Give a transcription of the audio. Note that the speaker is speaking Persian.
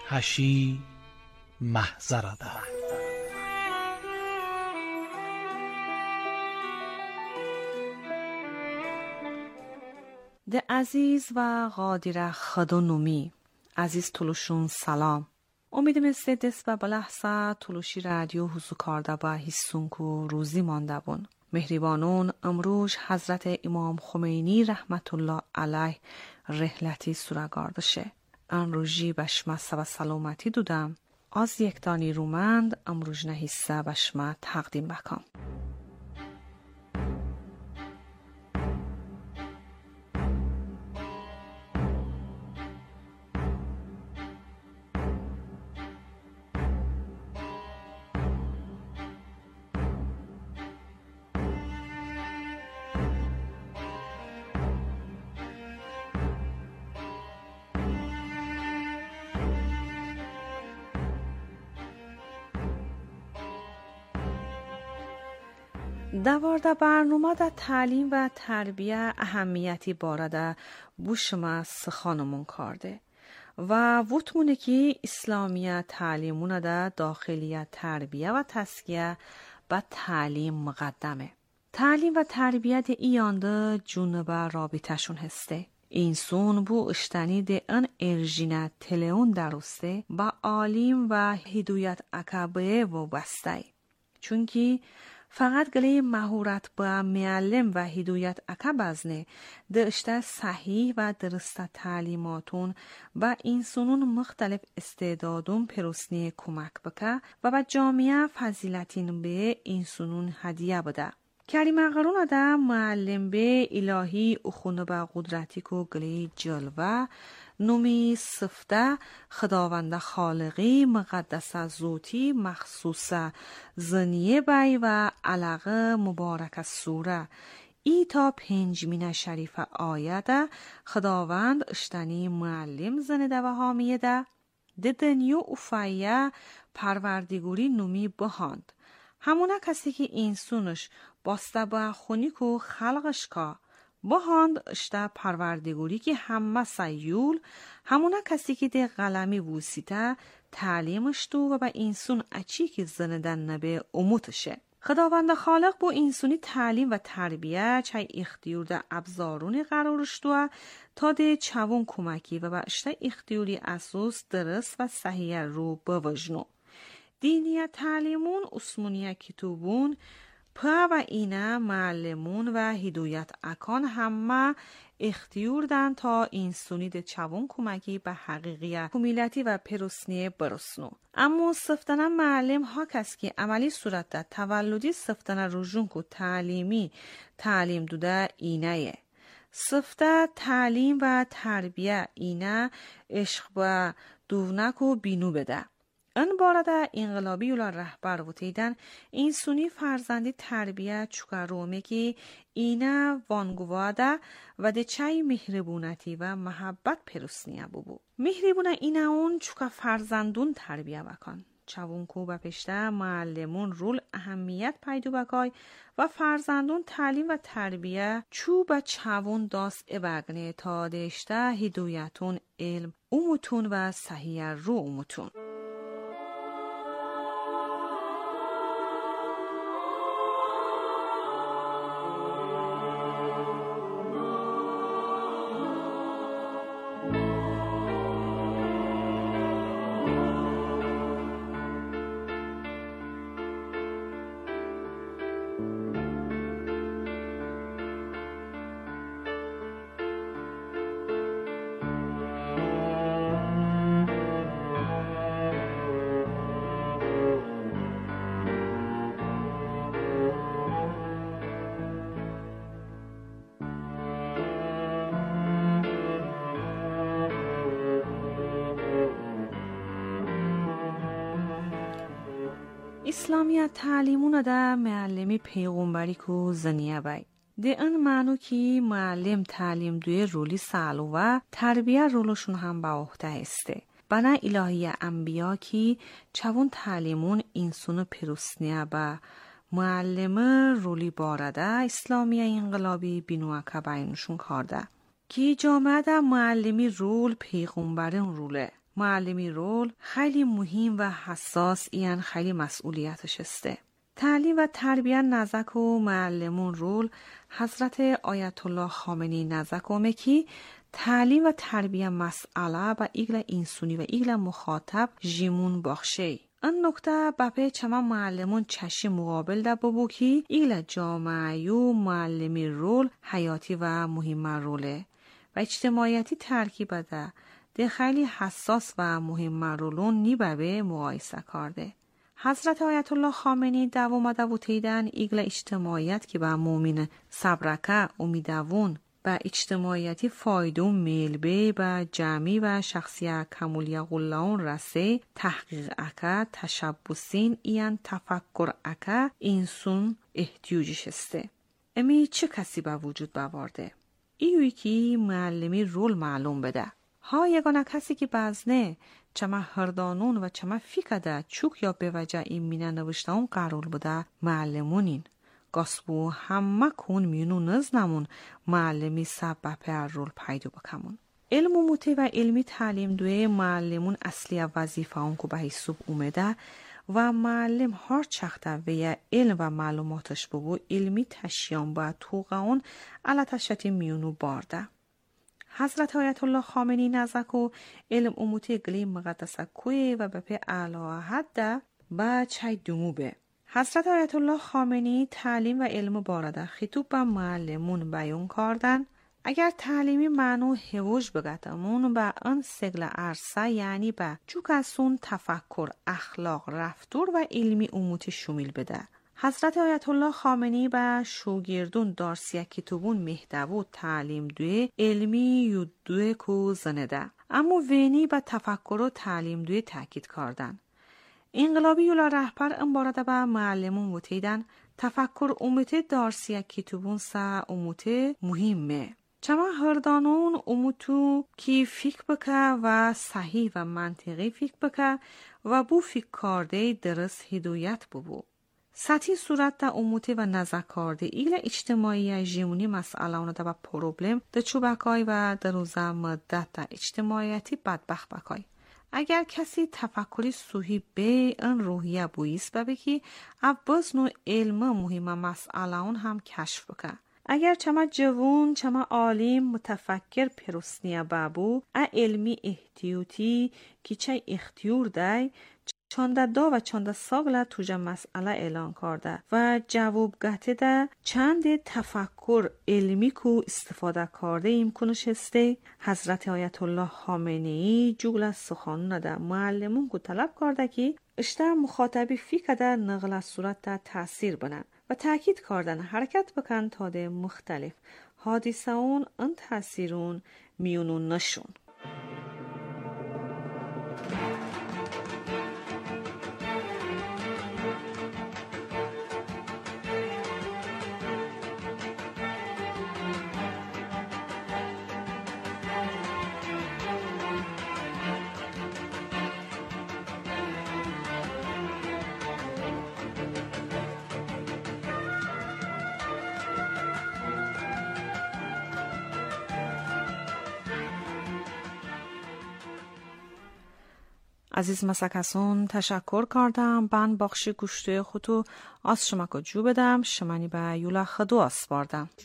هشی محضرده. ده عزیز و قادر خدا نومی عزیز تلوشون سلام. امیدم دست و بلحظه تلوشی رادیو حضور کرده با حسونکو روزی مانده بون. مهربانون امروز حضرت امام خمینی رحمت الله علیه رحلتی سورگاردشه. ان روزی بشما و سلامتی دودم. از یک دانی رومند امروز نهیسته بشما تقدیم بکم. دوارده برنامه در تعلیم و تربیه اهمیتی بارده بوشما سخانمون کرده و وطمونه که اسلامیه تعلیمونه در داخلیه تربیه و تسکیه به تعلیم مقدمه. تعلیم و تربیت ایانده جنوب رابطهشون هسته. اینسون بو اشتنی ده ان ارژینه تلیون درسته با عالم و هدایت اکبه و بسته. چونکی فقط گله مهارت با معلم و هدایت اکا بزنه داشته صحیح و درست تعلیماتون با اینسونون مختلف استعدادون پرسنی کمک بکه و با جامعه فضیلتین به اینسونون هدیه بده. کریمه قرون ده معلم به الهی اخونه با قدرتی که گله جلوه نومی صفته خداوند خالقی مقدس زوتی مخصوص زنیه بای و علاقه مبارک سوره ای تا 5 شریف آیه خداوند اشتنی معلم زنده و حامیه ده دنیو افایه پروردگوری نومی بهاند. همونه کسی که این سونش باسته با خونی که خلقش که بهاند اشته پروردگوری که همه سیول همونه کسی که ده قلمی وسیته تعلیمش تو و با اینسون اچی که زندن نبه اموتشه. خداوند خالق با اینسونی تعلیم و تربیه چای اختیار ده ابزارونی قرارش تو تا ده چوون کمکی و با اشته اختیاری اساس درست و صحیح رو بوجنو. دینیت تعلیمون اسمونیه کتوبون پا و اینه معلمون و هدایت اکان همه اختیار دن تا این سونید چوون کمکی به حقیقیه کمیلتی و پرسنی برسنو. اما صفتن معلم ها کس که عملی صورت ده تولدی صفتن روژون که تعلیم دوده اینه. صفته تعلیم و تربیه اینه عشق و دونک و بینو بده. ان بارده انقلابی یولا رهبر و تیدن این سونی فرزندی تربیه چکرومه که اینه وانگواده و ده چای مهربونتی و محبت پرسنیه ببو. مهربونه اینه اون چکا فرزندون تربیه بکن. چوون کو با پشته معلمون رول اهمیت پیدا بکای و فرزندون تعلیم و تربیه چو با چوون داست ابگنه تا دشته هدایتون علم اومتون و صحیح رو اومتون. اسلامیت تعلیمون ده معلمی پیغمبری کو زنیه بای. ده ان معنو که معلم تعلیم دوی رولی سالو و تربیه رولشون هم با عهده استه. بنا الهی انبیا که چون تعلیمون اینسونو پرسنیه با معلم رولی بارده اسلامی انقلابی بینوکه باینشون کارده. که جامعه ده معلمی رول پیغمبرین روله. معلمی رول خیلی مهم و حساس این خیلی مسئولیتش استه. تعلیم و تربیت نزک و معلمون رول حضرت آیت الله خامنی نزک و مکی تعلیم و تربیت مسئله و ایگل انسونی و ایگل مخاطب جیمون باخشه. این نکته بپه چما معلمون چشی مقابل ده بابو کی ایگل جامعه و معلمی رول حیاتی و مهم روله و اجتماعیتی ترکیب ده خیلی حساس و مهم رولون نیبه مقایسه کرده. حضرت آیت الله خامنی دوامده و تیدن ایگل اجتماعیت که به مومن صبرکه امیدوون با اجتماعیتی فایدون میلبه با جمعی و شخصی کمولی غلان رسه تحقیق اکا تشبسین این تفکر اکا اینسون احتیاجش استه. امی چه کسی با وجود بوارده؟ ایوی که معلمی رول معلوم بده. ها یگانه کسی که بزنه چما هردانون و چما فیکده چوک یا به وجه این مینه نوشته اون قرار بوده معلمونین. گاسبو همه کون میونو نزنمون معلمی سبب پر رول پیدا بکمون. علم و موتی و علمی تعلیم دوی معلمون اصلی وظیفه اون که به حساب اومده و معلم هر چخته و علم و معلوماتش ببو علمی تشیان با توقع اون علتشتی میونو بارده. حضرت آیت الله خامنی نزک و علم اموتی گلی مقدسه کوی و به پی اعلا حد با چای دموبه. حضرت آیت الله خامنی تعلیم و علم بارده خطوب به معلمون بیان کردن. اگر تعلیمی معنو هوش بگتمون به ان سگل عرصه یعنی به چوکسون تفکر اخلاق رفتور و علمی اموتی شمیل بده. حضرت آیت الله خامنی به شوگیردون دارسیه کتابون مهدبو تعلیم دوی علمی یودوی کو زنده. اما وینی به تفکر و تعلیم دوی تاکید کردن. انقلابی یولا رهبر انبارده به معلمون وتیدن تفکر اموته دارسیه کتابون سا اموته مهمه. چما هردانون اموتو کی فکر بکه و صحیح و منطقی فکر بکه و بو فکر کرده درست هدایت ببو. سطحی صورت دا اموتی و نزکارده ایل اجتماعی جیمونی مسئله اونه دا با پروبلم دا چوبکای و در روزه مدت دا اجتماعیتی بدبخت بکای. اگر کسی تفکری صحیح به این روحیه بویست ببکی عباس نو علم مهم مسئله اون هم کشف بکه. اگر چما جوون چما عالم متفکر پرسنیه بابو علمی احتیاطی که چه اختیار دای چانده دا و چانده ساگله توجه مسئله اعلان کرده و جواب گهته ده چند تفکر علمی کو استفاده کرده امکنش هسته. حضرت آیت الله خامنه‌ای جوگل سخانونه ده معلمون کو طلب کرده که اشته مخاطبی فکر ده نقل صورت ده تأثیر بنن و تأکید کردن حرکت بکن تا ده مختلف حادثه اون ان تأثیرون میونون نشون. عزیز مسکسون تشکر کردم بند بخشی گوشته خودو از شما که جو بدم شمانی به یولا خدو اسپاردم.